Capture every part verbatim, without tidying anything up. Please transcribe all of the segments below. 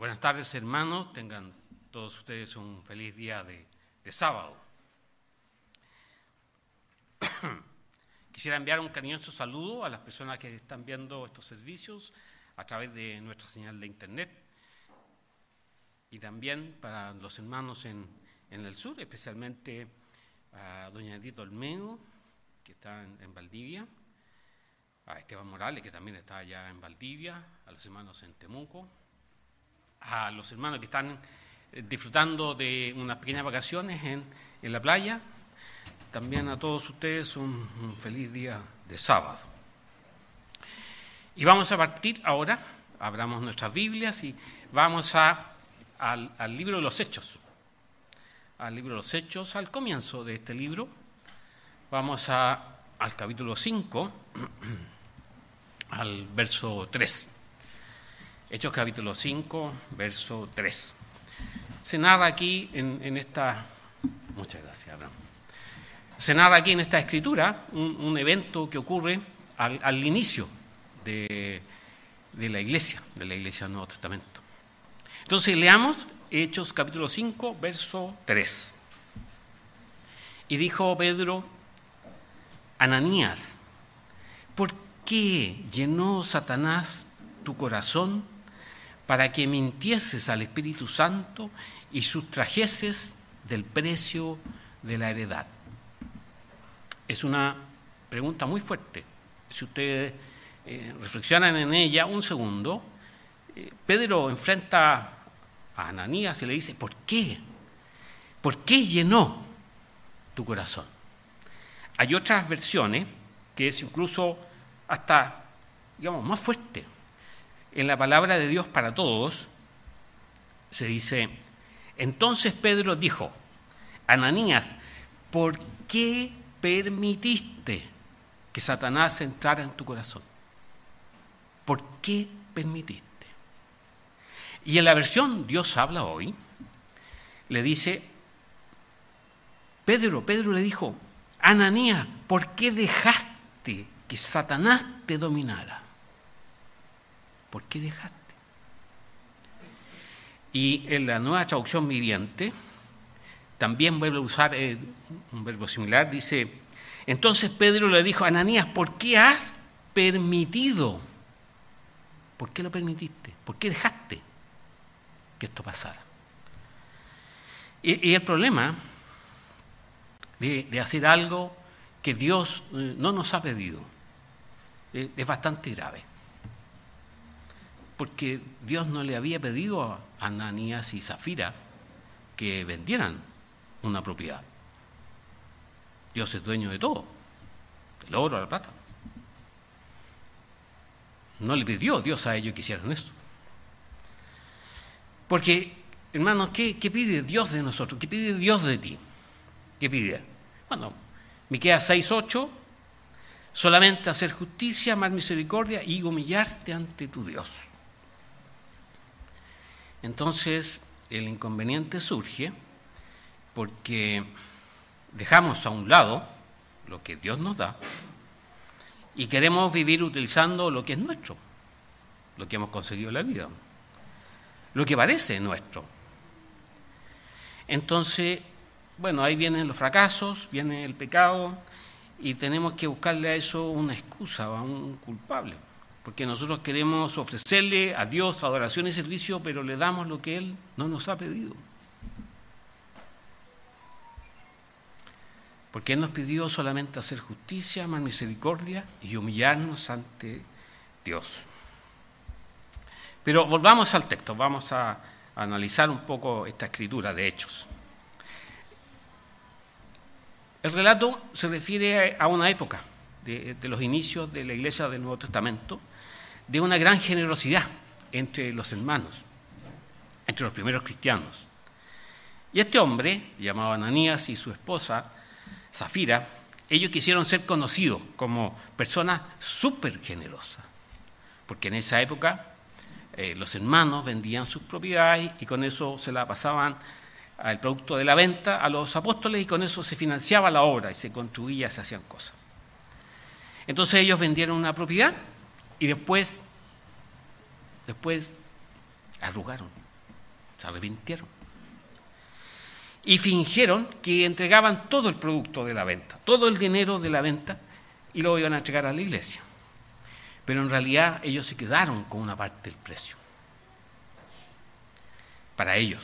Buenas tardes, hermanos. Tengan todos ustedes un feliz día de, de sábado. Quisiera enviar un cariñoso saludo a las personas que están viendo estos servicios a través de nuestra señal de internet y también para los hermanos en, en el sur, especialmente a doña Edith Olmedo, que está en, en Valdivia, a Esteban Morales, que también está allá en Valdivia, a los hermanos en Temuco, a los hermanos que están disfrutando de unas pequeñas vacaciones en, en la playa. También a todos ustedes un, un feliz día de sábado. Y vamos a partir ahora, abramos nuestras Biblias y vamos a, al, al libro de los Hechos. Al libro de los Hechos, al comienzo de este libro. Vamos a, al capítulo cinco, al verso tres. Hechos capítulo cinco, verso tres. Se narra aquí en, en esta... Muchas gracias, Abraham. Se narra aquí en esta escritura un, un evento que ocurre al, al inicio de, de la iglesia, de la iglesia del Nuevo Testamento. Entonces leamos Hechos capítulo cinco, verso tres. Y dijo Pedro: Ananías, ¿por qué llenó Satanás tu corazón para que mintieses al Espíritu Santo y sustrajeses del precio de la heredad? Es una pregunta muy fuerte. Si ustedes eh, reflexionan en ella un segundo, eh, Pedro enfrenta a Ananías y le dice: ¿por qué? ¿Por qué llenó tu corazón? Hay otras versiones que es incluso hasta, digamos, más fuerte. En la palabra de Dios para todos se dice: entonces Pedro dijo, Ananías, ¿por qué permitiste que Satanás entrara en tu corazón? ¿Por qué permitiste? Y en la versión Dios habla hoy, le dice, Pedro, Pedro le dijo, Ananías, ¿por qué dejaste que Satanás te dominara? ¿Por qué dejaste? Y en la Nueva Traducción Viviente también vuelve a usar eh, un verbo similar, dice, entonces Pedro le dijo a Ananías, ¿por qué has permitido? ¿Por qué lo permitiste? ¿Por qué dejaste que esto pasara? Y, y el problema de, de hacer algo que Dios eh, no nos ha pedido eh, es bastante grave. Porque Dios no le había pedido a Ananías y Zafira que vendieran una propiedad. Dios es dueño de todo, del oro, la plata. No le pidió Dios a ellos que hicieran eso. Porque, hermanos, ¿qué, qué pide Dios de nosotros? ¿Qué pide Dios de ti? ¿Qué pide? Bueno, Miqueas seis ocho, solamente hacer justicia, amar misericordia y humillarte ante tu Dios. Entonces, el inconveniente surge porque dejamos a un lado lo que Dios nos da y queremos vivir utilizando lo que es nuestro, lo que hemos conseguido en la vida, lo que parece nuestro. Entonces, bueno, ahí vienen los fracasos, viene el pecado y tenemos que buscarle a eso una excusa o a un culpable. Porque nosotros queremos ofrecerle a Dios adoración y servicio, pero le damos lo que Él no nos ha pedido. Porque Él nos pidió solamente hacer justicia, amar misericordia y humillarnos ante Dios. Pero volvamos al texto, vamos a, a analizar un poco esta escritura de Hechos. El relato se refiere a una época de, de los inicios de la Iglesia del Nuevo Testamento, de una gran generosidad entre los hermanos, entre los primeros cristianos. Y este hombre, llamado Ananías, y su esposa, Zafira, ellos quisieron ser conocidos como personas súper generosas, porque en esa época eh, los hermanos vendían sus propiedades y con eso se la pasaban al producto de la venta a los apóstoles y con eso se financiaba la obra y se construía, se hacían cosas. Entonces ellos vendieron una propiedad y después, después arrugaron, se arrepintieron. Y fingieron que entregaban todo el producto de la venta, todo el dinero de la venta, y lo iban a entregar a la iglesia. Pero en realidad ellos se quedaron con una parte del precio. Para ellos.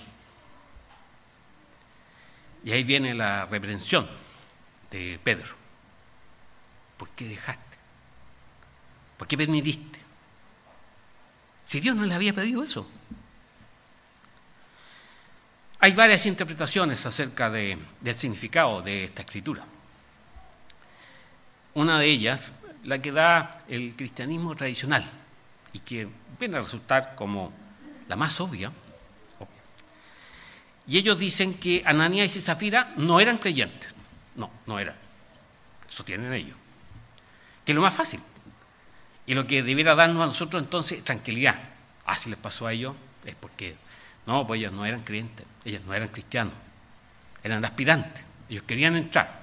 Y ahí viene la reprensión de Pedro. ¿Por qué dejaste? ¿Por qué permitiste? Si Dios no le había pedido eso. Hay varias interpretaciones acerca de, del significado de esta escritura. Una de ellas, la que da el cristianismo tradicional, y que viene a resultar como la más obvia. Y ellos dicen que Ananías y Zafira no eran creyentes. No, no eran. Eso tienen ellos. Que es lo más fácil. Y lo que debiera darnos a nosotros entonces tranquilidad. Ah, si les pasó a ellos, es porque no, pues ellos no eran creyentes, ellos no eran cristianos, eran aspirantes, ellos querían entrar.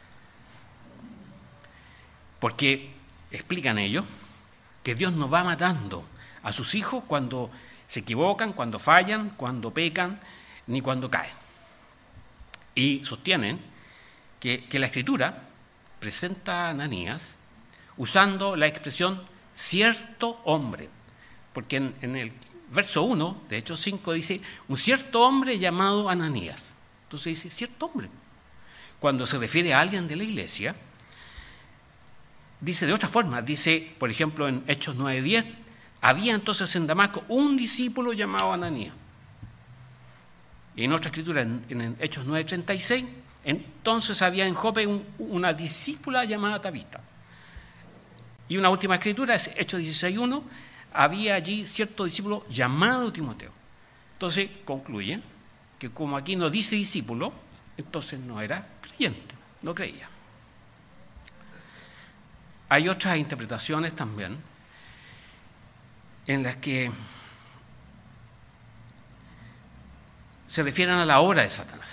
Porque explican ellos que Dios nos va matando a sus hijos cuando se equivocan, cuando fallan, cuando pecan, ni cuando caen. Y sostienen que, que la Escritura presenta a Ananías usando la expresión cierto hombre, porque en, en el verso uno de Hechos cinco dice un cierto hombre llamado Ananías. Entonces dice cierto hombre. Cuando se refiere a alguien de la iglesia, dice de otra forma, dice, por ejemplo, en Hechos nueve diez, había entonces en Damasco un discípulo llamado Ananías. Y en otra escritura, en, en Hechos nueve treinta y seis, entonces había en Jope un, una discípula llamada Tabita. Y una última escritura, es Hechos dieciséis uno, había allí cierto discípulo llamado Timoteo. Entonces concluyen que como aquí no dice discípulo, entonces no era creyente, no creía. Hay otras interpretaciones también en las que se refieren a la obra de Satanás.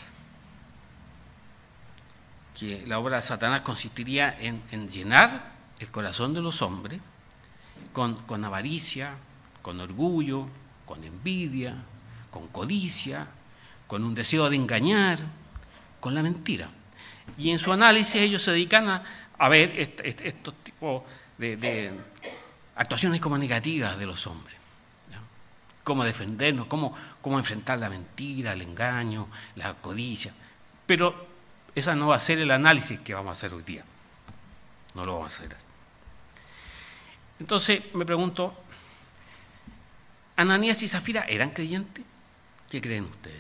Que la obra de Satanás consistiría en, en llenar el corazón de los hombres con, con avaricia, con orgullo, con envidia, con codicia, con un deseo de engañar, con la mentira. Y en su análisis ellos se dedican a, a ver est, est, estos tipos de, de actuaciones como negativas de los hombres. ¿Ya? Cómo defendernos, cómo, cómo enfrentar la mentira, el engaño, la codicia. Pero esa no va a ser el análisis que vamos a hacer hoy día. No lo vamos a hacer. Entonces me pregunto, ¿Ananías y Zafira eran creyentes? ¿Qué creen ustedes?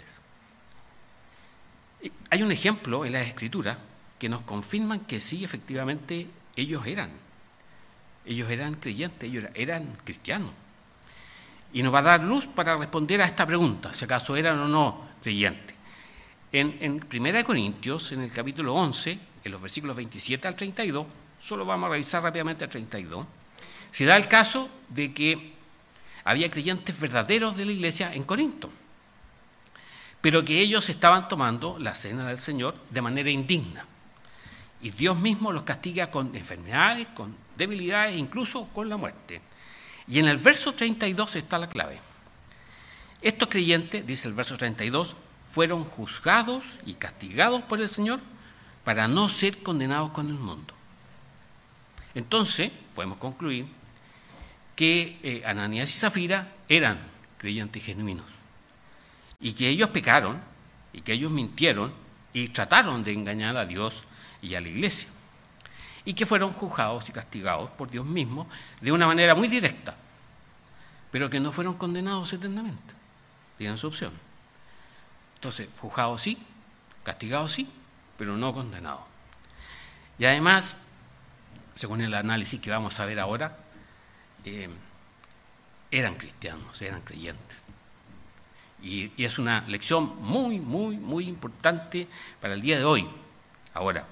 Hay un ejemplo en las Escrituras que nos confirman que sí, efectivamente, ellos eran. Ellos eran creyentes, ellos eran cristianos. Y nos va a dar luz para responder a esta pregunta, si acaso eran o no creyentes. En, en Primera de Corintios, en el capítulo once, en los versículos veintisiete al treinta y dos, solo vamos a revisar rápidamente el treinta y dos, se da el caso de que había creyentes verdaderos de la iglesia en Corinto, pero que ellos estaban tomando la cena del Señor de manera indigna. Y Dios mismo los castiga con enfermedades, con debilidades, incluso con la muerte. Y en el verso treinta y dos está la clave. Estos creyentes, dice el verso treinta y dos, fueron juzgados y castigados por el Señor para no ser condenados con el mundo. Entonces, podemos concluir que eh, Ananías y Zafira eran creyentes genuinos y que ellos pecaron y que ellos mintieron y trataron de engañar a Dios y a la iglesia y que fueron juzgados y castigados por Dios mismo de una manera muy directa, pero que no fueron condenados eternamente. Tienen su opción. Entonces, juzgados sí, castigados sí, pero no condenados. Y además, según el análisis que vamos a ver ahora, eh, eran cristianos, eran creyentes. Y, y es una lección muy, muy, muy importante para el día de hoy. Ahora,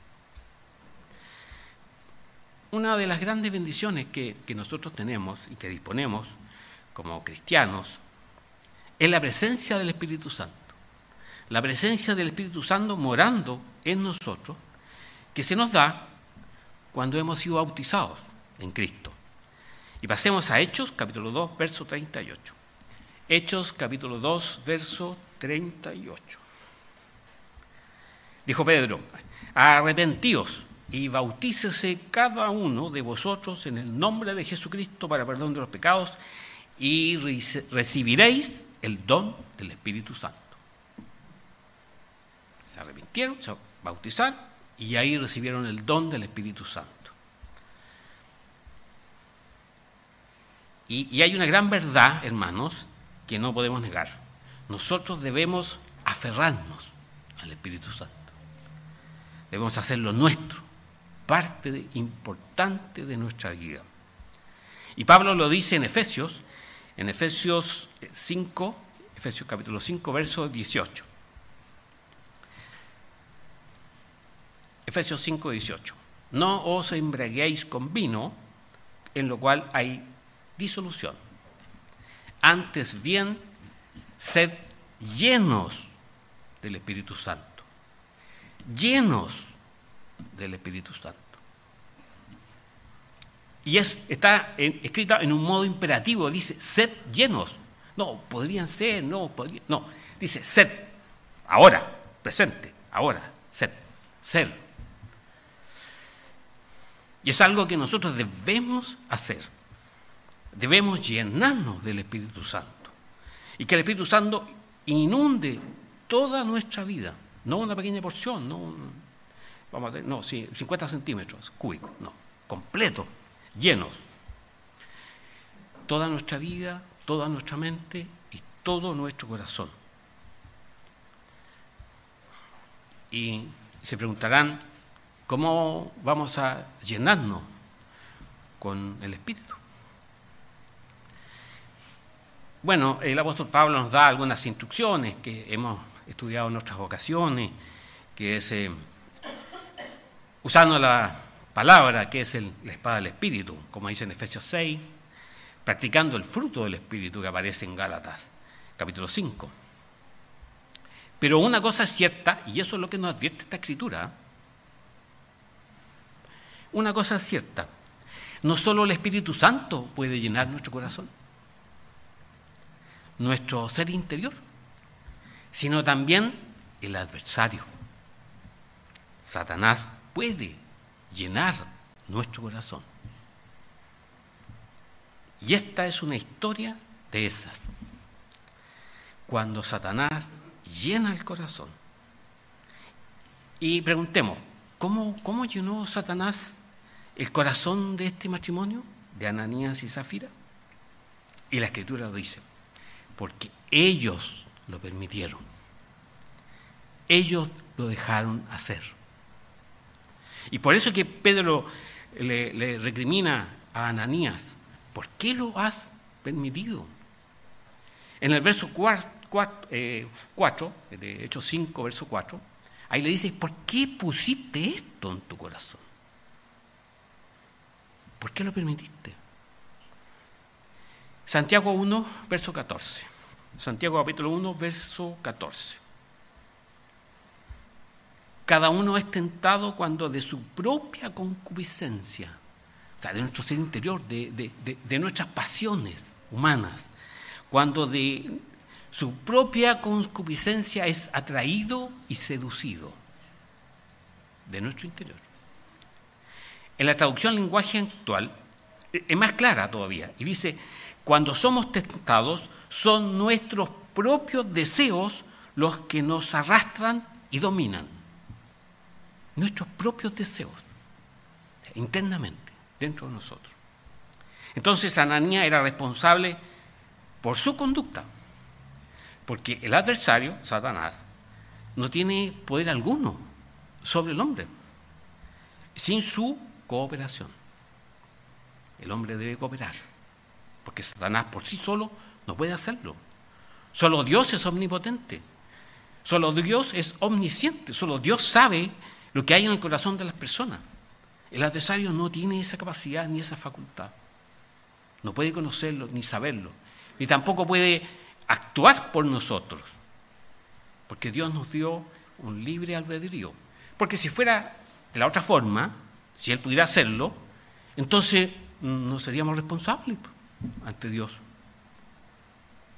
una de las grandes bendiciones que, que nosotros tenemos y que disponemos como cristianos es la presencia del Espíritu Santo. La presencia del Espíritu Santo morando en nosotros, que se nos da cuando hemos sido bautizados en Cristo. Y pasemos a Hechos, capítulo dos, verso treinta y ocho. Hechos capítulo dos, verso treinta y ocho. Dijo Pedro: arrepentíos y bautícese cada uno de vosotros en el nombre de Jesucristo para perdón de los pecados y recibiréis el don del Espíritu Santo. Se arrepintieron, se bautizaron y ahí recibieron el don del Espíritu Santo. Y, y hay una gran verdad, hermanos, que no podemos negar. Nosotros debemos aferrarnos al Espíritu Santo. Debemos hacerlo nuestro, parte de, importante de nuestra vida. Y Pablo lo dice en Efesios, en Efesios cinco, Efesios capítulo cinco, verso dieciocho. Efesios cinco, dieciocho. No os embriaguéis con vino, en lo cual hay disolución. Antes bien, sed llenos del Espíritu Santo. Llenos del Espíritu Santo. Y es, está en, escrita en un modo imperativo, dice, sed llenos. No, podrían ser, no, podrían, no. Dice, sed, ahora, presente, ahora, sed, ser. Y es algo que nosotros debemos hacer. Debemos llenarnos del Espíritu Santo. Y que el Espíritu Santo inunde toda nuestra vida. No una pequeña porción, no, vamos a ver, no, sí, cincuenta centímetros cúbicos, no, completo, llenos. Toda nuestra vida, toda nuestra mente y todo nuestro corazón. Y se preguntarán, ¿cómo vamos a llenarnos con el Espíritu? Bueno, el apóstol Pablo nos da algunas instrucciones que hemos estudiado en otras ocasiones, que es eh, usando la palabra que es el, la espada del Espíritu, como dice en Efesios seis, practicando el fruto del Espíritu que aparece en Gálatas, capítulo cinco. Pero una cosa es cierta, y eso es lo que nos advierte esta Escritura, una cosa es cierta, no solo el Espíritu Santo puede llenar nuestro corazón, nuestro ser interior, sino también el adversario. Satanás puede llenar nuestro corazón. Y esta es una historia de esas. Cuando Satanás llena el corazón. Y preguntemos, ¿cómo, cómo llenó Satanás el corazón de este matrimonio, de Ananías y Zafira? Y la Escritura lo dice, porque ellos lo permitieron. Ellos lo dejaron hacer. Y por eso que Pedro le, le recrimina a Ananías, ¿por qué lo has permitido? En el verso cuatro, eh, cuatro de Hechos cinco, verso cuatro, ahí le dice, ¿por qué pusiste esto en tu corazón? ¿Por qué lo permitiste? Santiago uno, verso catorce. Santiago capítulo uno, verso catorce. Cada uno es tentado cuando de su propia concupiscencia, o sea, de nuestro ser interior, de, de, de, de nuestras pasiones humanas, cuando de su propia concupiscencia es atraído y seducido, de nuestro interior. En la traducción lenguaje actual es más clara todavía, y dice, cuando somos tentados, son nuestros propios deseos los que nos arrastran y dominan. Nuestros propios deseos, internamente, dentro de nosotros. Entonces Ananías era responsable por su conducta, porque el adversario, Satanás, no tiene poder alguno sobre el hombre, sin su cooperación. El hombre debe cooperar, porque Satanás por sí solo no puede hacerlo. Solo Dios es omnipotente, solo Dios es omnisciente, solo Dios sabe lo que hay en el corazón de las personas. El adversario no tiene esa capacidad ni esa facultad. No puede conocerlo ni saberlo, ni tampoco puede actuar por nosotros, porque Dios nos dio un libre albedrío. Porque si fuera de la otra forma, si Él pudiera hacerlo, entonces no seríamos responsables ante Dios.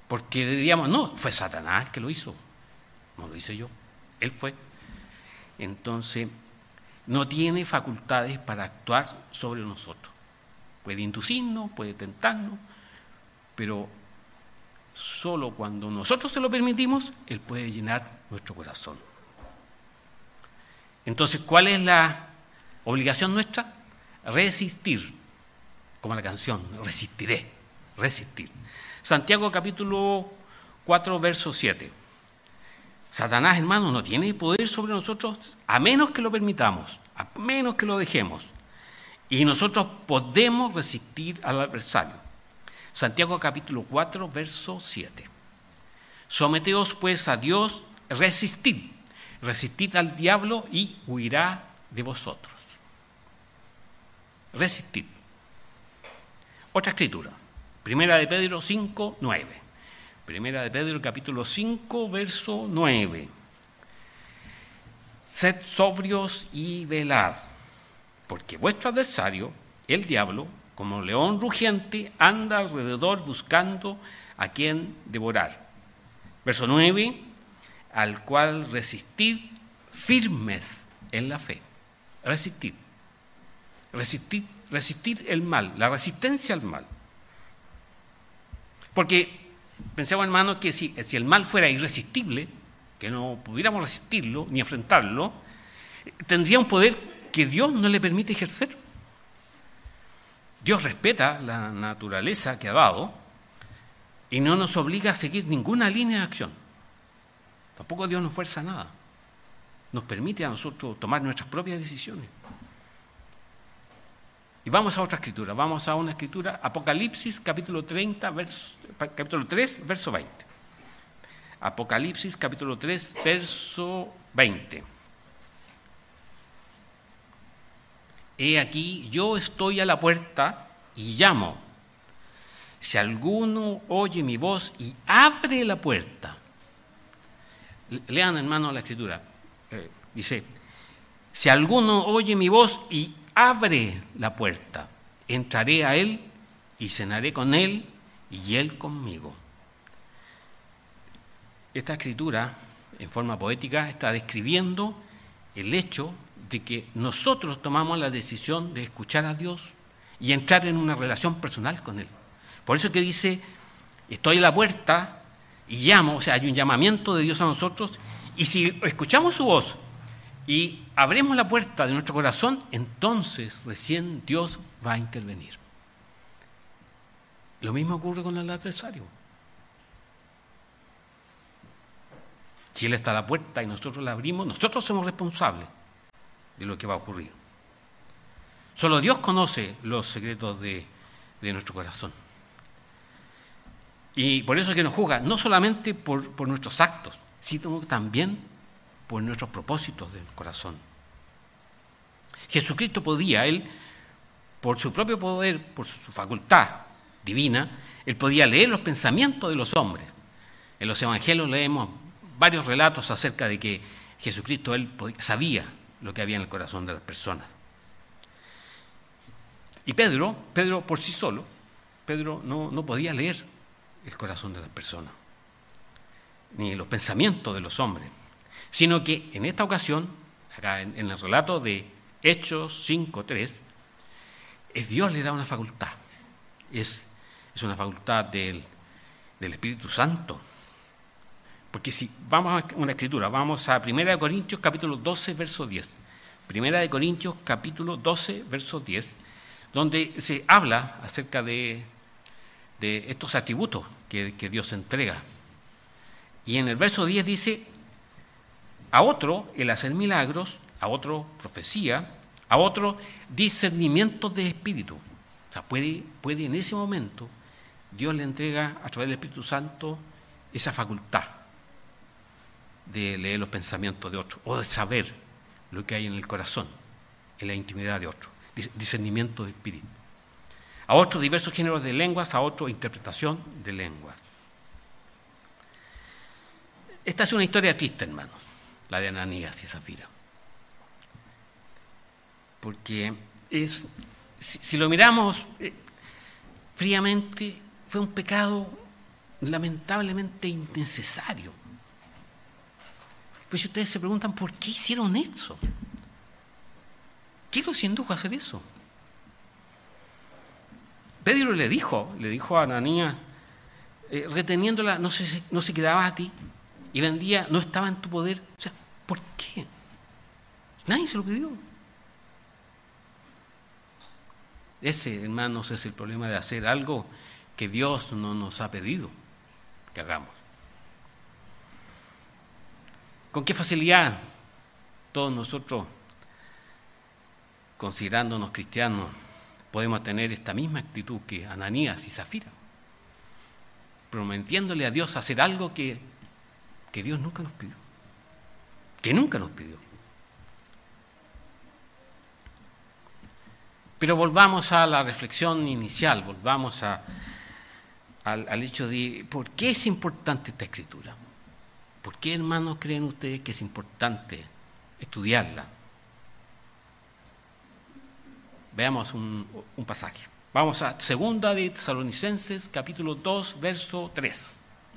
Porque diríamos, no, fue Satanás que lo hizo, no lo hice yo, él fue. Entonces, no tiene facultades para actuar sobre nosotros. Puede inducirnos, puede tentarnos, pero solo cuando nosotros se lo permitimos, él puede llenar nuestro corazón. Entonces, ¿cuál es la obligación nuestra? Resistir, como la canción, resistiré, resistir. Santiago capítulo cuatro, verso siete. Satanás, hermano, no tiene poder sobre nosotros a menos que lo permitamos, a menos que lo dejemos. Y nosotros podemos resistir al adversario. Santiago capítulo cuatro, verso siete. Someteos pues a Dios, resistid, resistid al diablo y huirá de vosotros. Resistid. Otra escritura, Primera de Pedro cinco, nueve. Primera de Pedro capítulo cinco, verso nueve. Sed sobrios y velad, porque vuestro adversario, el diablo, como león rugiente, anda alrededor buscando a quien devorar. Verso nueve, al cual resistid firmes en la fe. Resistid. Resistir, resistir el mal, la resistencia al mal. Porque pensemos, hermanos, que si, si el mal fuera irresistible, que no pudiéramos resistirlo ni enfrentarlo, tendría un poder que Dios no le permite ejercer. Dios respeta la naturaleza que ha dado y no nos obliga a seguir ninguna línea de acción. Tampoco Dios nos fuerza a nada. Nos permite a nosotros tomar nuestras propias decisiones. Y vamos a otra escritura, vamos a una escritura, Apocalipsis capítulo treinta, verso, capítulo tres, verso veinte. Apocalipsis capítulo tres, verso veinte. He aquí, yo estoy a la puerta y llamo. Si alguno oye mi voz y abre la puerta. Lean, hermano, la escritura. Eh, dice, si alguno oye mi voz y abre la puerta, entraré a él y cenaré con él y él conmigo. Esta escritura, en forma poética, está describiendo el hecho de que nosotros tomamos la decisión de escuchar a Dios y entrar en una relación personal con Él. Por eso que dice, estoy a la puerta y llamo, o sea, hay un llamamiento de Dios a nosotros, y si escuchamos su voz y abrimos la puerta de nuestro corazón, entonces recién Dios va a intervenir. Lo mismo ocurre con el adversario. Si Él está a la puerta y nosotros la abrimos, nosotros somos responsables de lo que va a ocurrir. Solo Dios conoce los secretos de, de nuestro corazón. Y por eso es que nos juzga, no solamente por, por nuestros actos, sino también por nuestros propósitos del corazón. Jesucristo podía, Él, por su propio poder, por su facultad divina, Él podía leer los pensamientos de los hombres. En los evangelios leemos varios relatos acerca de que Jesucristo, Él podía, sabía lo que había en el corazón de las personas. Y Pedro, Pedro por sí solo, Pedro no, no podía leer el corazón de las personas, ni los pensamientos de los hombres, sino que en esta ocasión, acá en, en el relato de Hechos cinco tres, es Dios le da una facultad, es, es una facultad del, del Espíritu Santo. Porque si vamos a una escritura, vamos a Primera de Corintios capítulo doce, verso diez. Primera de Corintios capítulo doce, verso diez, donde se habla acerca de, de estos atributos que, que Dios entrega. Y en el verso diez dice, a otro el hacer milagros, a otro profecía, a otro discernimiento de espíritu. O sea, puede, puede en ese momento Dios le entrega a través del Espíritu Santo esa facultad de leer los pensamientos de otro o de saber lo que hay en el corazón, en la intimidad de otro, discernimiento de espíritu. A otros diversos géneros de lenguas, a otros interpretación de lenguas. Esta es una historia triste, hermanos, la de Ananías y Zafira. Porque es, si, si lo miramos eh, fríamente, fue un pecado lamentablemente innecesario. Pues si ustedes se preguntan, ¿por qué hicieron eso? ¿Qué los indujo a hacer eso? Pedro le dijo, le dijo a Ananías, eh, reteniéndola, no se, no se quedaba a ti, y vendía, no estaba en tu poder. O sea, ¿por qué? Nadie se lo pidió. Ese, hermanos, es el problema de hacer algo que Dios no nos ha pedido que hagamos. ¿Con qué facilidad todos nosotros, considerándonos cristianos, podemos tener esta misma actitud que Ananías y Zafira, prometiéndole a Dios hacer algo que, que Dios nunca nos pidió, que nunca nos pidió? Pero volvamos a la reflexión inicial, volvamos a, al, al hecho de ¿por qué es importante esta escritura? ¿Por qué, hermanos, creen ustedes que es importante estudiarla? Veamos un, un pasaje. Vamos a Segunda de Tesalonicenses, capítulo dos, verso tres.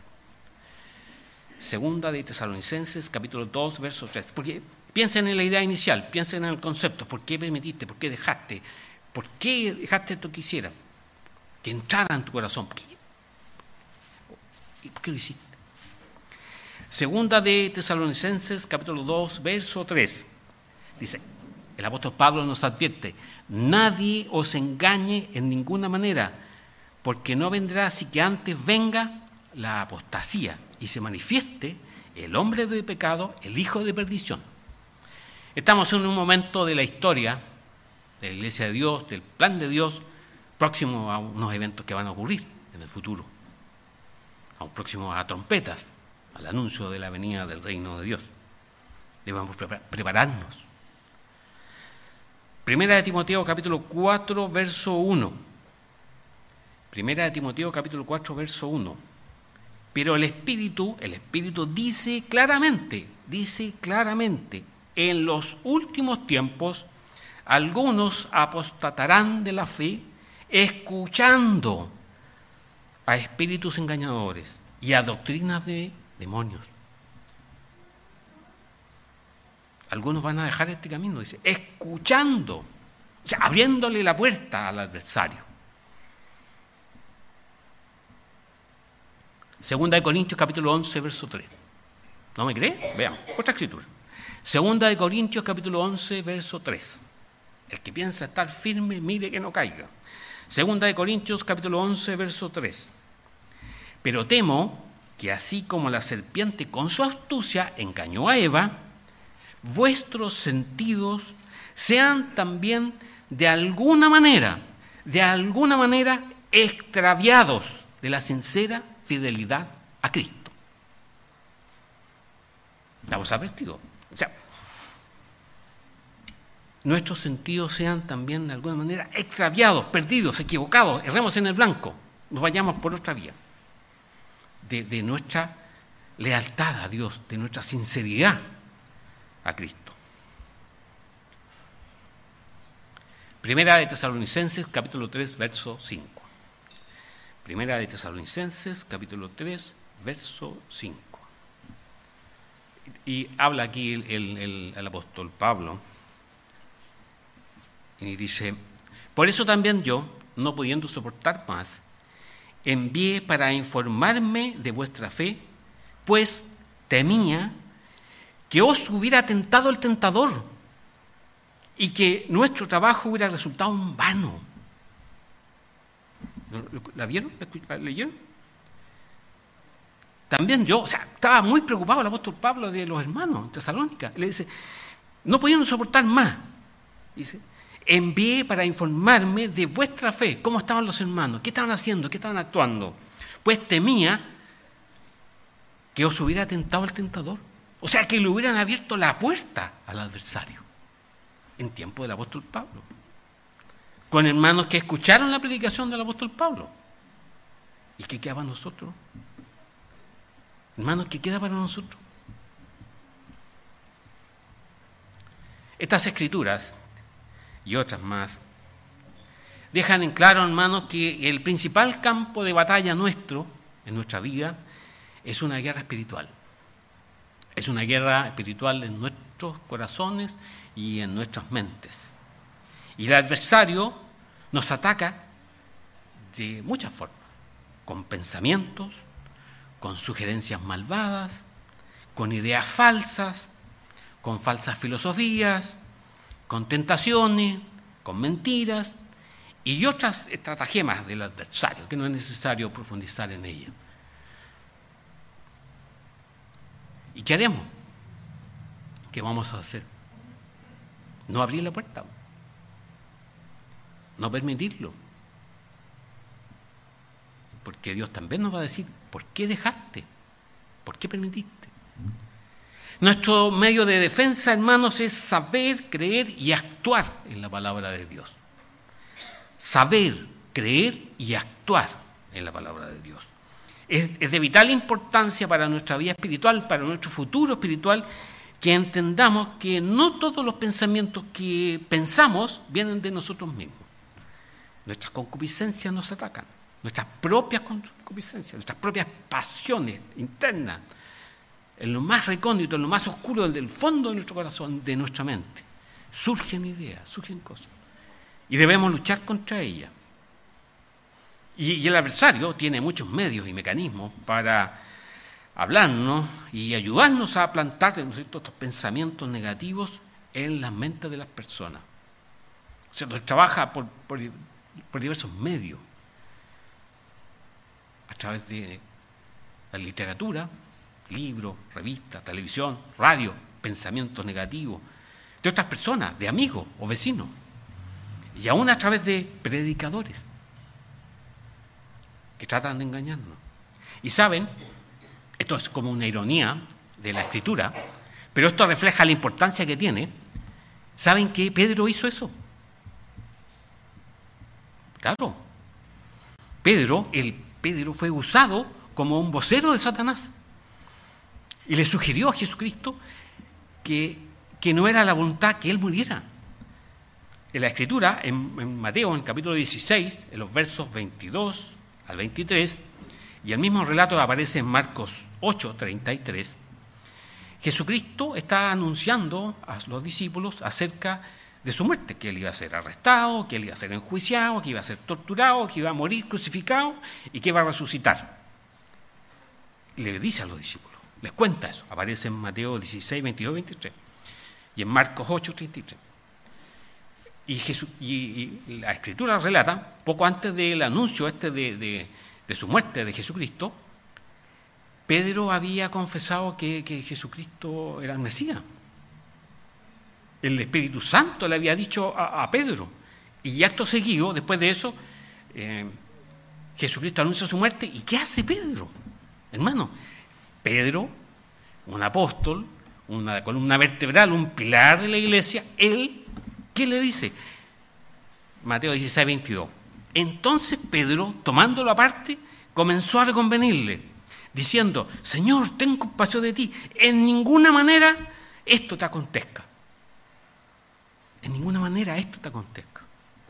Segunda de Tesalonicenses, capítulo dos, verso tres. Porque piensen en la idea inicial, piensen en el concepto. ¿Por qué permitiste? ¿Por qué dejaste? ¿Por qué dejaste esto que hiciera? Que entrara en tu corazón. ¿Por qué? ¿Y por qué lo hiciste? Segunda de Tesalonicenses, capítulo dos, verso tres. Dice, el apóstol Pablo nos advierte, nadie os engañe en ninguna manera, porque no vendrá así que antes venga la apostasía y se manifieste el hombre de pecado, el hijo de perdición. Estamos en un momento de la historia de la Iglesia de Dios, del plan de Dios, próximo a unos eventos que van a ocurrir en el futuro, a un próximo a trompetas, al anuncio de la venida del reino de Dios. Debemos prepararnos. Primera de Timoteo, capítulo cuatro, verso uno. Primera de Timoteo, capítulo cuatro, verso uno. Pero el Espíritu, el Espíritu dice claramente, dice claramente, en los últimos tiempos algunos apostatarán de la fe, escuchando a espíritus engañadores y a doctrinas de demonios. Algunos van a dejar este camino, dice, escuchando, o sea, abriéndole la puerta al adversario. Segunda de Corintios, capítulo once, verso tres. ¿No me cree? Veamos, otra escritura. Segunda de Corintios, capítulo once, verso tres. El que piensa estar firme, mire que no caiga. Segunda de Corintios, capítulo once, verso tres. Pero temo que así como la serpiente con su astucia engañó a Eva, vuestros sentidos sean también de alguna manera, de alguna manera extraviados de la sincera fidelidad a Cristo. Estamos advertidos. O sea, nuestros sentidos sean también de alguna manera extraviados, perdidos, equivocados, erremos en el blanco, nos vayamos por otra vía. De, de nuestra lealtad a Dios, de nuestra sinceridad a Cristo. Primera de Tesalonicenses, capítulo tres, verso cinco. Primera de Tesalonicenses, capítulo tres, verso cinco. Y habla aquí el, el, el, el apóstol Pablo, y dice, por eso también yo, no pudiendo soportar más, envié para informarme de vuestra fe, pues temía que os hubiera tentado el tentador y que nuestro trabajo hubiera resultado en vano. ¿La vieron? ¿La leyeron? También yo, o sea, estaba muy preocupado el apóstol Pablo de los hermanos en Tesalónica. Le dice, no pudiendo soportar más, dice, envié para informarme de vuestra fe, cómo estaban los hermanos, qué estaban haciendo, qué estaban actuando. Pues temía que os hubiera tentado el tentador. O sea, que le hubieran abierto la puerta al adversario en tiempo del apóstol Pablo. Con hermanos que escucharon la predicación del apóstol Pablo. ¿Y qué queda para nosotros? Hermanos, ¿qué queda para nosotros? Estas escrituras y otras más dejan en claro, hermanos, que el principal campo de batalla nuestro en nuestra vida es una guerra espiritual. Es una guerra espiritual en nuestros corazones y en nuestras mentes. Y el adversario nos ataca de muchas formas, con pensamientos, con sugerencias malvadas, con ideas falsas, con falsas filosofías, con tentaciones, con mentiras y otras estratagemas del adversario, que no es necesario profundizar en ellas. ¿Y qué haremos? ¿Qué vamos a hacer? No abrir la puerta, no permitirlo, porque Dios también nos va a decir, ¿por qué dejaste? ¿Por qué permitiste? Nuestro medio de defensa, hermanos, es saber, creer y actuar en la palabra de Dios. Saber, creer y actuar en la palabra de Dios. Es, es de vital importancia para nuestra vida espiritual, para nuestro futuro espiritual, que entendamos que no todos los pensamientos que pensamos vienen de nosotros mismos. Nuestras concupiscencias nos atacan, nuestras propias concupiscencias, nuestras propias pasiones internas, en lo más recóndito, en lo más oscuro, del fondo de nuestro corazón, de nuestra mente, surgen ideas, surgen cosas. Y debemos luchar contra ellas. Y, y el adversario tiene muchos medios y mecanismos para hablarnos y ayudarnos a plantar, ¿no es cierto?, estos pensamientos negativos en las mentes de las personas. O sea, trabaja por, por, por diversos medios, a través de la literatura, libros, revistas, televisión, radio, pensamientos negativos, de otras personas, de amigos o vecinos, y aún a través de predicadores que tratan de engañarnos. Y saben, esto es como una ironía de la Escritura, pero esto refleja la importancia que tiene. ¿Saben que Pedro hizo eso? Claro. Pedro, el Pedro fue usado como un vocero de Satanás. Y le sugirió a Jesucristo que, que no era la voluntad que él muriera. En la Escritura, en, en Mateo, en el capítulo dieciséis, en los versos veintidós al veintitrés, y el mismo relato aparece en Marcos ocho, treinta y tres, Jesucristo está anunciando a los discípulos acerca de su muerte, que él iba a ser arrestado, que él iba a ser enjuiciado, que iba a ser torturado, que iba a morir crucificado y que iba a resucitar. Le dice a los discípulos, les cuenta eso, aparece en Mateo dieciséis, veintidós, veintitrés y en Marcos ocho, treinta y tres. Y, Jesús, y, y la Escritura relata, poco antes del anuncio este de, de, de su muerte de Jesucristo, Pedro había confesado que, que Jesucristo era el Mesías. El Espíritu Santo le había dicho a, a Pedro. Y acto seguido, después de eso, eh, Jesucristo anuncia su muerte. ¿Y qué hace Pedro? Hermano, Pedro, un apóstol, una columna vertebral, un pilar de la iglesia, él, ¿qué le dice? Mateo dieciséis, veintidós. Entonces Pedro, tomándolo aparte, comenzó a reconvenirle, diciendo, Señor, ten compasión de ti, en ninguna manera esto te acontezca. En ninguna manera esto te acontezca.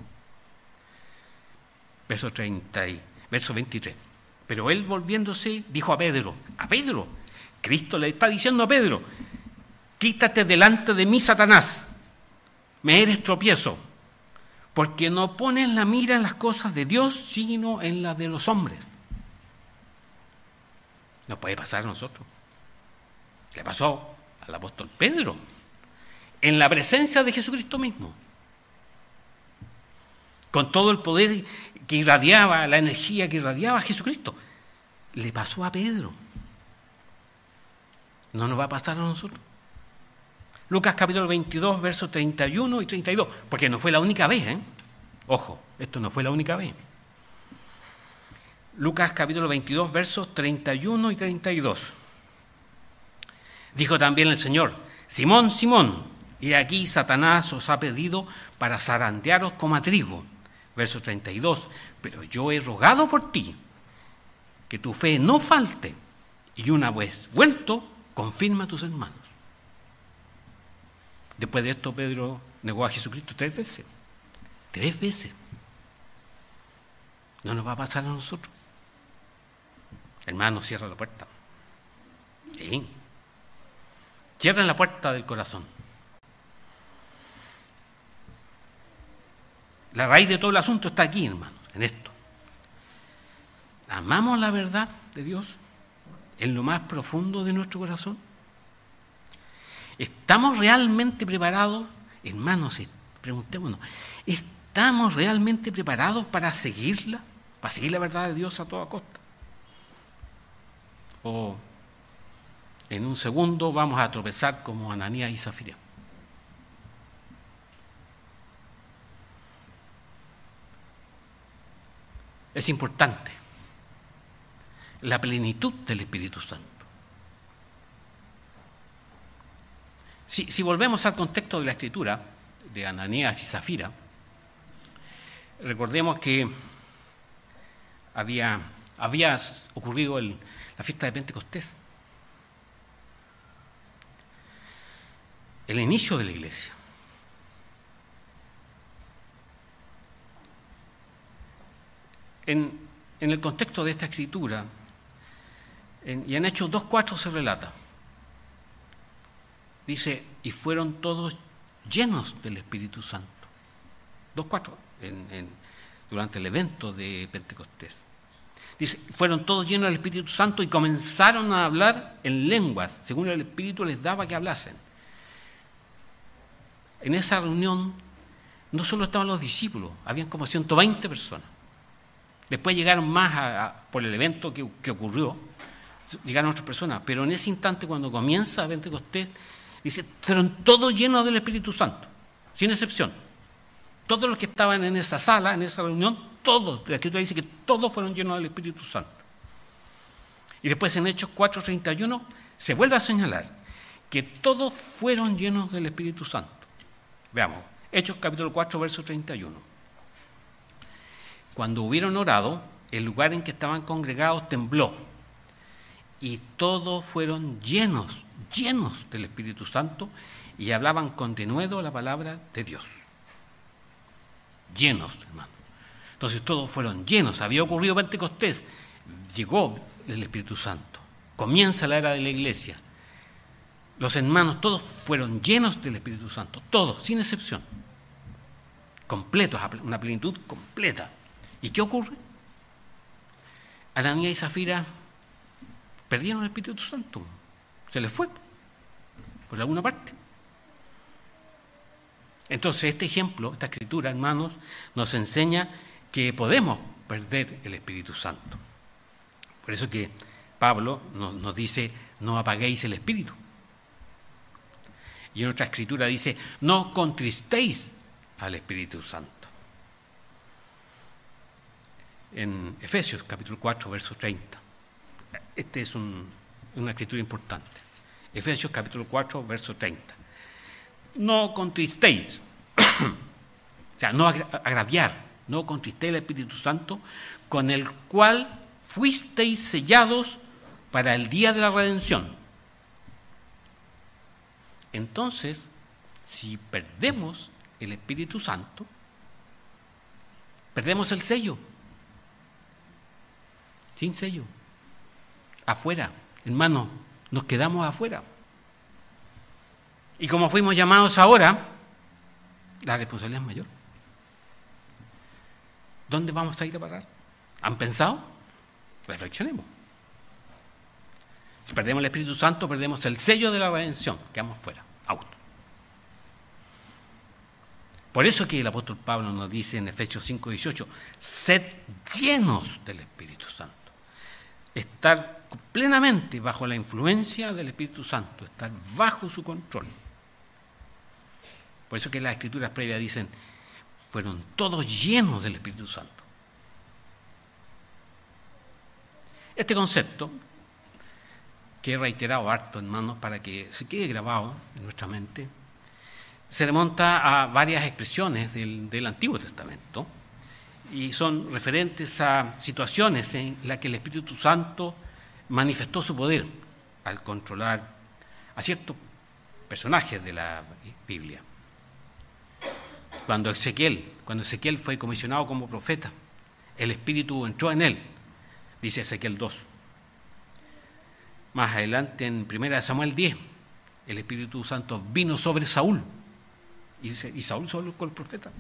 Verso treinta, verso veintitrés. Pero él, volviéndose, dijo a Pedro, a Pedro, Cristo le está diciendo a Pedro, quítate delante de mí, Satanás, me eres tropiezo, porque no pones la mira en las cosas de Dios, sino en las de los hombres. Nos puede pasar a nosotros. Le pasó al apóstol Pedro, en la presencia de Jesucristo mismo, con todo el poder que irradiaba, la energía que irradiaba a Jesucristo. Le pasó a Pedro. No nos va a pasar a nosotros. Lucas capítulo veintidós, versos treinta y uno y treinta y dos, porque no fue la única vez, ¿eh? Ojo, esto no fue la única vez. Lucas capítulo veintidós, versos treinta y uno y treinta y dos. Dijo también el Señor, Simón, Simón, y aquí Satanás os ha pedido para zarandearos como a trigo. Verso treinta y dos, pero yo he rogado por ti, que tu fe no falte, y una vez vuelto, confirma a tus hermanos. Después de esto, Pedro negó a Jesucristo tres veces. Tres veces. No nos va a pasar a nosotros. Hermano, cierra la puerta. Sí. Cierren la puerta del corazón. La raíz de todo el asunto está aquí, hermano, en esto. ¿Amamos la verdad de Dios en lo más profundo de nuestro corazón? ¿Estamos realmente preparados? Hermanos, preguntémonos, ¿estamos realmente preparados para seguirla? ¿Para seguir la verdad de Dios a toda costa? ¿O en un segundo vamos a tropezar como Ananías y Zafira? Es importante la plenitud del Espíritu Santo. Si, si volvemos al contexto de la Escritura, de Ananías y Zafira, recordemos que había, había ocurrido el, la fiesta de Pentecostés, el inicio de la iglesia. En, en el contexto de esta escritura, en, y en Hechos dos cuatro se relata, dice, y fueron todos llenos del Espíritu Santo. dos cuatro, en, en, durante el evento de Pentecostés. Dice, fueron todos llenos del Espíritu Santo y comenzaron a hablar en lenguas, según el Espíritu les daba que hablasen. En esa reunión no solo estaban los discípulos, habían como ciento veinte personas. Después llegaron más a, a, por el evento que, que ocurrió, llegaron otras personas, pero en ese instante cuando comienza Pentecostés, dice, fueron todos llenos del Espíritu Santo, sin excepción. Todos los que estaban en esa sala, en esa reunión, todos, la Escritura dice que todos fueron llenos del Espíritu Santo. Y después en Hechos cuatro treinta y uno se vuelve a señalar que todos fueron llenos del Espíritu Santo. Veamos, Hechos capítulo cuatro, verso treinta y uno. Cuando hubieron orado, el lugar en que estaban congregados tembló y todos fueron llenos, llenos del Espíritu Santo y hablaban con denuedo la palabra de Dios. Llenos, hermano. Entonces todos fueron llenos. Había ocurrido Pentecostés, llegó el Espíritu Santo, comienza la era de la iglesia. Los hermanos todos fueron llenos del Espíritu Santo, todos, sin excepción. Completos, una plenitud completa. ¿Y qué ocurre? Ananías y Zafira perdieron el Espíritu Santo. Se les fue, por alguna parte. Entonces, este ejemplo, esta escritura, hermanos, nos enseña que podemos perder el Espíritu Santo. Por eso que Pablo nos, nos dice, no apaguéis el Espíritu. Y en otra escritura dice, no contristéis al Espíritu Santo. En Efesios capítulo cuatro, verso treinta. Esta es un, una escritura importante. Efesios capítulo cuatro, verso treinta. No contristéis, o sea, no agraviar, no contristéis al Espíritu Santo, con el cual fuisteis sellados para el día de la redención. Entonces, si perdemos el Espíritu Santo, perdemos el sello. Sin sello. Afuera. Hermano, nos quedamos afuera. Y como fuimos llamados ahora, la responsabilidad es mayor. ¿Dónde vamos a ir a parar? ¿Han pensado? Reflexionemos. Si perdemos el Espíritu Santo, perdemos el sello de la redención. Quedamos fuera, out. Por eso que el apóstol Pablo nos dice en Efesios cinco dieciocho, sed llenos del Espíritu Santo. Estar plenamente bajo la influencia del Espíritu Santo, estar bajo su control. Por eso que las escrituras previas dicen, fueron todos llenos del Espíritu Santo. Este concepto, que he reiterado harto, hermanos, para que se quede grabado en nuestra mente, se remonta a varias expresiones del, del Antiguo Testamento y son referentes a situaciones en las que el Espíritu Santo manifestó su poder al controlar a ciertos personajes de la Biblia. Cuando Ezequiel, cuando Ezequiel fue comisionado como profeta, el Espíritu entró en él, dice Ezequiel dos. Más adelante en primera de Samuel diez, el Espíritu Santo vino sobre Saúl. Y dice, ¿y Saúl solo con el profeta?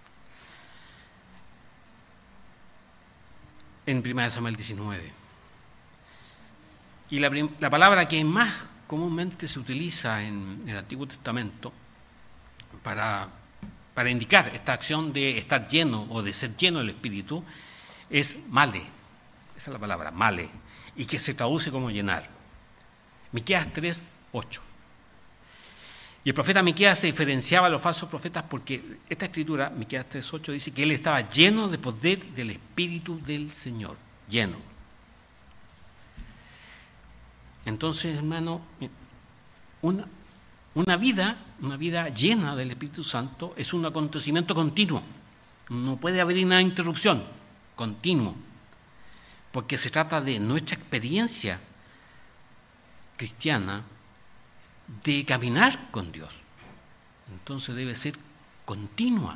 En primera de Samuel diecinueve. Y la, la palabra que más comúnmente se utiliza en, en el Antiguo Testamento para, para indicar esta acción de estar lleno o de ser lleno del Espíritu es male. Esa es la palabra, male. Y que se traduce como llenar. Miqueas tres, ocho. Y el profeta Miqueas se diferenciaba de los falsos profetas porque esta escritura, Miqueas tres ocho, dice que él estaba lleno de poder del Espíritu del Señor. Lleno. Entonces, hermano, una, una vida, una vida llena del Espíritu Santo es un acontecimiento continuo. No puede haber una interrupción, continuo. Porque se trata de nuestra experiencia cristiana de caminar con Dios. Entonces debe ser continua.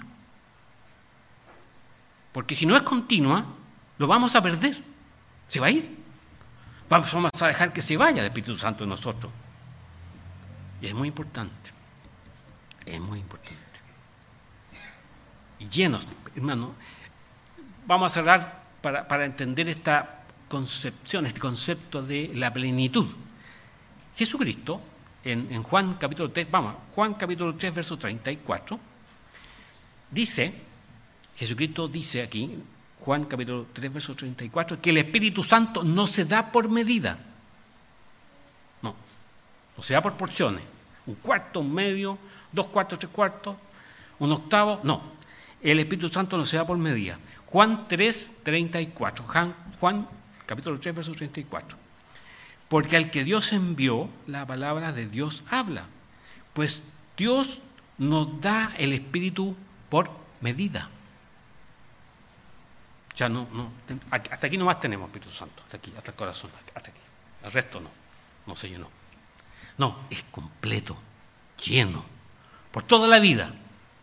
Porque si no es continua, lo vamos a perder. Se va a ir. Vamos a dejar que se vaya el Espíritu Santo de nosotros. Y es muy importante. Es muy importante. Y llenos, hermano, vamos a cerrar para, para entender esta concepción, este concepto de la plenitud. Jesucristo, En, en Juan capítulo tres, vamos, Juan capítulo tres, verso treinta y cuatro, dice, Jesucristo dice aquí, Juan capítulo tres, verso treinta y cuatro, que el Espíritu Santo no se da por medida. No, no se da por porciones. Un cuarto, un medio, dos cuartos, tres cuartos, un octavo, no. El Espíritu Santo no se da por medida. Juan tres, treinta y cuatro, Juan, Juan capítulo tres, verso treinta y cuatro. Porque al que Dios envió, la palabra de Dios habla. Pues Dios nos da el Espíritu por medida. Ya no, no, hasta aquí nomás tenemos Espíritu Santo, hasta aquí, hasta el corazón, hasta aquí. El resto no, no se llenó. No, es completo, lleno, por toda la vida.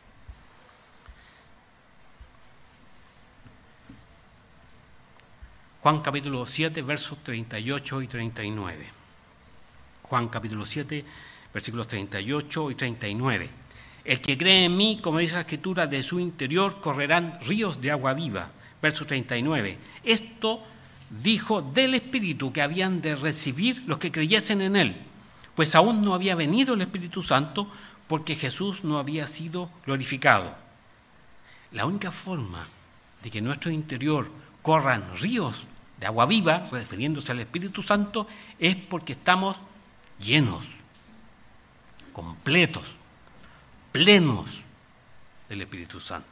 Juan capítulo siete, versos treinta y ocho y treinta y nueve. Juan capítulo siete, versículos treinta y ocho y treinta y nueve. El que cree en mí, como dice la Escritura, de su interior correrán ríos de agua viva. Verso treinta y nueve. Esto dijo del Espíritu que habían de recibir los que creyesen en él, pues aún no había venido el Espíritu Santo porque Jesús no había sido glorificado. La única forma de que en nuestro interior corran ríos de agua viva, refiriéndose al Espíritu Santo, es porque estamos llenos, completos, plenos del Espíritu Santo.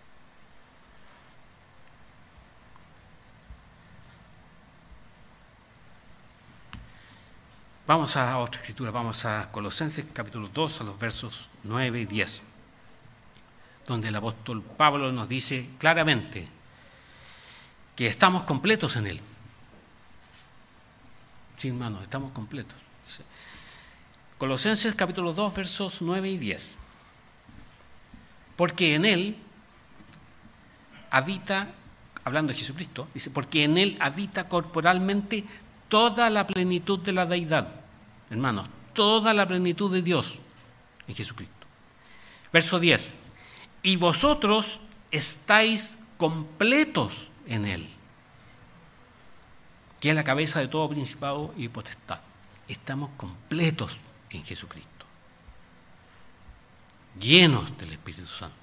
Vamos a otra escritura, vamos a Colosenses capítulo dos, a los versos nueve y diez, donde el apóstol Pablo nos dice claramente que estamos completos en él. Sí, hermanos, estamos completos. Dice, Colosenses capítulo dos, versos nueve y diez. Porque en él habita, hablando de Jesucristo, dice, porque en él habita corporalmente toda la plenitud de la deidad. Hermanos, toda la plenitud de Dios en Jesucristo. Verso diez. Y vosotros estáis completos en él, que es la cabeza de todo principado y potestad. Estamos completos en Jesucristo, llenos del Espíritu Santo.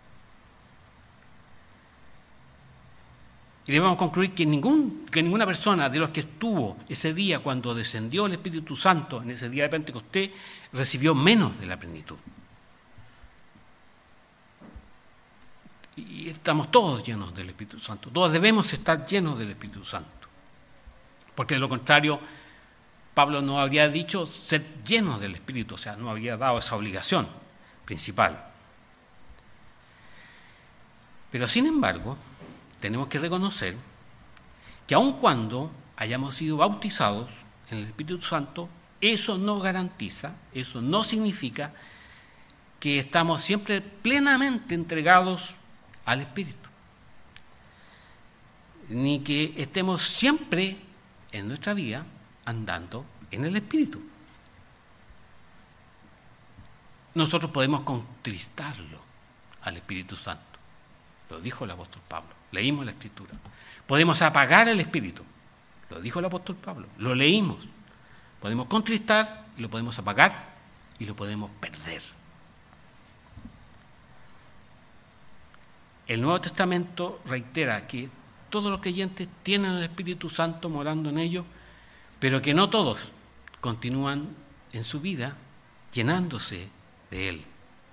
Y debemos concluir que, ningún, que ninguna persona de los que estuvo ese día cuando descendió el Espíritu Santo, en ese día de Pentecostés, recibió menos de la plenitud. Y estamos todos llenos del Espíritu Santo. Todos debemos estar llenos del Espíritu Santo. Porque de lo contrario, Pablo no habría dicho ser llenos del Espíritu, o sea, no habría dado esa obligación principal. Pero sin embargo, tenemos que reconocer que aun cuando hayamos sido bautizados en el Espíritu Santo, eso no garantiza, eso no significa que estamos siempre plenamente entregados al Espíritu, ni que estemos siempre en nuestra vida andando en el Espíritu. Nosotros podemos contristarlo al Espíritu Santo. Lo dijo el apóstol Pablo. Leímos la Escritura. Podemos apagar el Espíritu. Lo dijo el apóstol Pablo. Lo leímos. Podemos contristar, y lo podemos apagar y lo podemos perder. El Nuevo Testamento reitera que todos los creyentes tienen el Espíritu Santo morando en ellos, pero que no todos continúan en su vida llenándose de Él.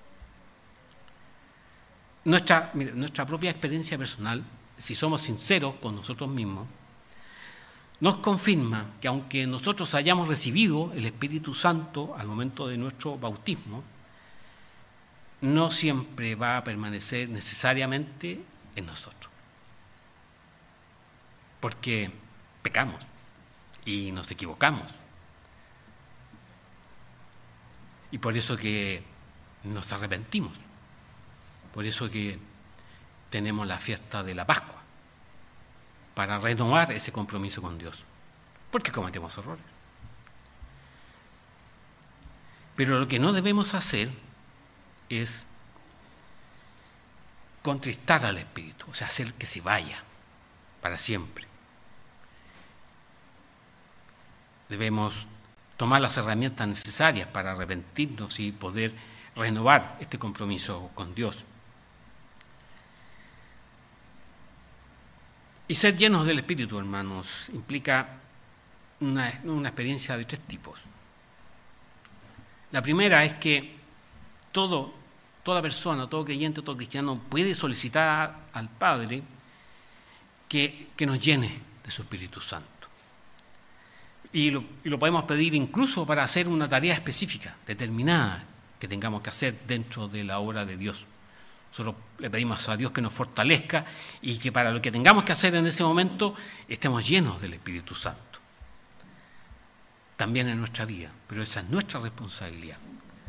Nuestra, mira, nuestra propia experiencia personal, si somos sinceros con nosotros mismos, nos confirma que aunque nosotros hayamos recibido el Espíritu Santo al momento de nuestro bautismo, no siempre va a permanecer necesariamente en nosotros. Porque pecamos y nos equivocamos. Y por eso que nos arrepentimos. Por eso que tenemos la fiesta de la Pascua, para renovar ese compromiso con Dios, porque cometemos errores. Pero lo que no debemos hacer es contristar al Espíritu, o sea, hacer que se vaya para siempre. Debemos tomar las herramientas necesarias para arrepentirnos y poder renovar este compromiso con Dios. Y ser llenos del Espíritu, hermanos, implica una, una experiencia de tres tipos. La primera es que todo, toda persona, todo creyente, todo cristiano puede solicitar al Padre que, que nos llene de su Espíritu Santo. Y lo, y lo podemos pedir incluso para hacer una tarea específica, determinada, que tengamos que hacer dentro de la obra de Dios. Nosotros le pedimos a Dios que nos fortalezca y que para lo que tengamos que hacer en ese momento estemos llenos del Espíritu Santo. También en nuestra vida, pero esa es nuestra responsabilidad.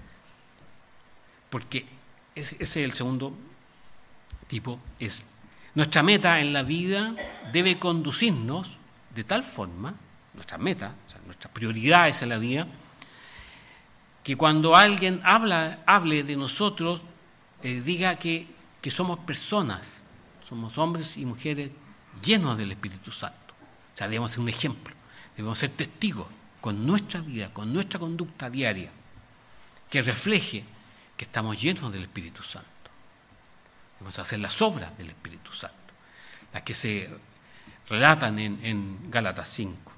Porque ese, ese es el segundo tipo, es nuestra meta en la vida debe conducirnos de tal forma, nuestra meta, o sea, nuestras prioridades en la vida, que cuando alguien habla, hable de nosotros, Eh, diga que, que somos personas, somos hombres y mujeres llenos del Espíritu Santo. O sea, debemos ser un ejemplo, debemos ser testigos con nuestra vida, con nuestra conducta diaria, que refleje que estamos llenos del Espíritu Santo. Debemos hacer las obras del Espíritu Santo, las que se relatan en, en Gálatas cinco.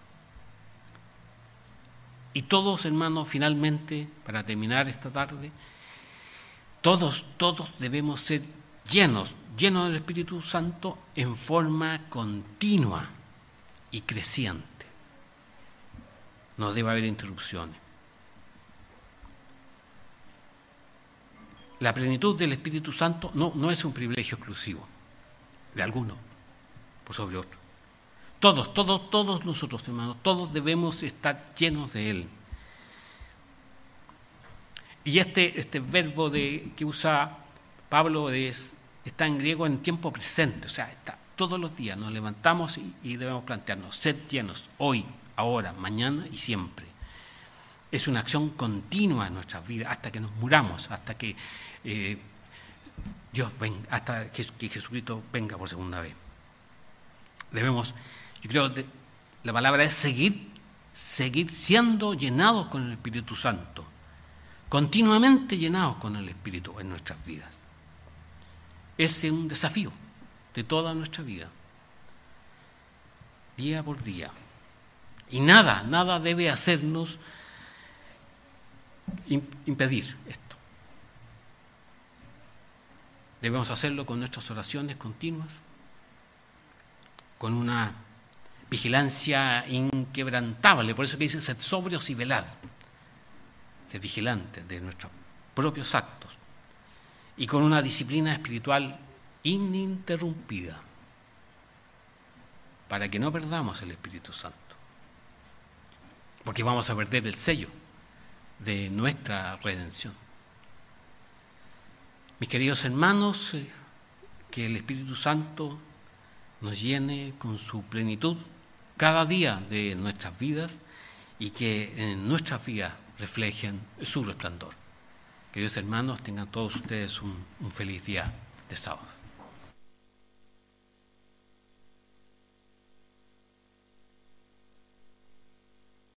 Y todos, hermanos, finalmente, para terminar esta tarde, Todos, todos debemos ser llenos, llenos del Espíritu Santo en forma continua y creciente. No debe haber interrupciones. La plenitud del Espíritu Santo no, no es un privilegio exclusivo de alguno por sobre otro. Todos, todos, todos nosotros, hermanos, todos debemos estar llenos de Él. Y este, este verbo de, que usa Pablo es, está en griego en tiempo presente, o sea, está todos los días, nos levantamos y, y debemos plantearnos, sed llenos hoy, ahora, mañana y siempre. Es una acción continua en nuestras vidas hasta que nos muramos, hasta que eh, Dios venga, hasta que Jesucristo venga por segunda vez. Debemos, yo creo que la palabra es seguir, seguir siendo llenados con el Espíritu Santo. Continuamente llenados con el Espíritu en nuestras vidas. Ese es un desafío de toda nuestra vida, día por día. Y nada, nada debe hacernos impedir esto. Debemos hacerlo con nuestras oraciones continuas, con una vigilancia inquebrantable. Por eso que dice, sed sobrios y velad. Ser vigilantes de nuestros propios actos y con una disciplina espiritual ininterrumpida para que no perdamos el Espíritu Santo, porque vamos a perder el sello de nuestra redención. Mis queridos hermanos, que el Espíritu Santo nos llene con su plenitud cada día de nuestras vidas y que en nuestras vidas reflejen su resplandor. Queridos hermanos, tengan todos ustedes un, un feliz día de sábado.